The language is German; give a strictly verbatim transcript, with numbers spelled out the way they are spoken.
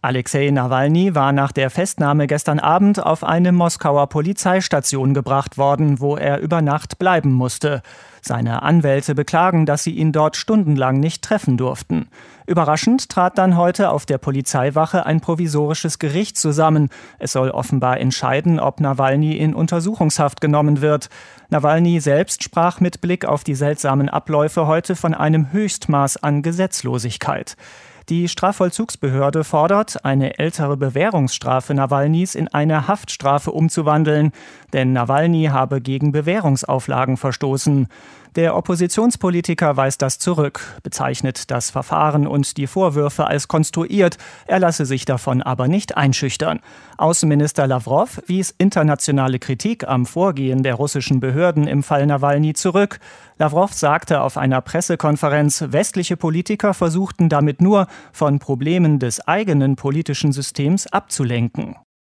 Alexei Nawalny war nach der Festnahme gestern Abend auf eine Moskauer Polizeistation gebracht worden, wo er über Nacht bleiben musste. Seine Anwälte beklagen, dass sie ihn dort stundenlang nicht treffen durften. Überraschend trat dann heute auf der Polizeiwache ein provisorisches Gericht zusammen. Es soll offenbar entscheiden, ob Nawalny in Untersuchungshaft genommen wird. Nawalny selbst sprach mit Blick auf die seltsamen Abläufe heute von einem Höchstmaß an Gesetzlosigkeit. Die Strafvollzugsbehörde fordert, eine ältere Bewährungsstrafe Nawalnys in eine Haftstrafe umzuwandeln, denn Nawalny habe gegen Bewährungsauflagen verstoßen. Der Oppositionspolitiker weist das zurück, bezeichnet das Verfahren und die Vorwürfe als konstruiert, er lasse sich davon aber nicht einschüchtern. Außenminister Lawrow wies internationale Kritik am Vorgehen der russischen Behörden im Fall Nawalny zurück. Lawrow sagte auf einer Pressekonferenz, westliche Politiker versuchten damit nur, von Problemen des eigenen politischen Systems abzulenken.